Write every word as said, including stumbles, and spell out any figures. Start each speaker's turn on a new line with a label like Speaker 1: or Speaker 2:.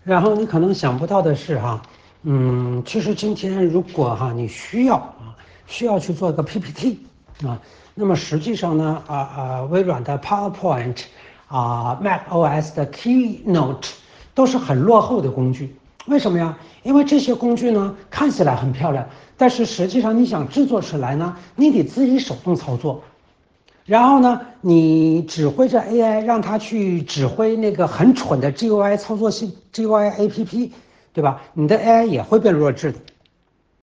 Speaker 1: 然后你可能想不到的是哈，嗯，其实今天如果哈你需要啊，需要去做一个 P P T 啊，那么实际上呢，啊啊，微软的 PowerPoint 啊，macOS 的 Keynote 都是很落后的工具。为什么呀？因为这些工具呢看起来很漂亮，但是实际上你想制作出来呢，你得自己手动操作。然后呢，你指挥着 A I 让它去指挥那个很蠢的 G U I 操作系 G U I A P P，对吧？你的 A I 也会变弱智的。